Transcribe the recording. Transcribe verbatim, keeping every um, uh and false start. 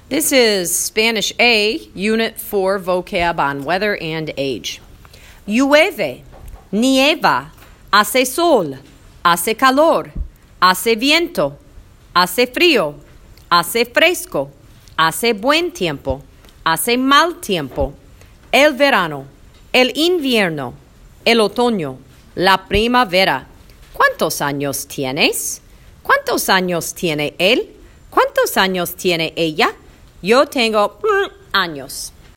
This is Spanish A, Unit four, vocab on weather and age. Llueve, nieva, hace sol, hace calor, hace viento, hace frío, hace fresco, hace buen tiempo, hace mal tiempo, el verano, el invierno, el otoño, la primavera. ¿Cuántos años tienes? ¿Cuántos años tiene él? ¿Cuántos años tiene ella? Yo tengo años.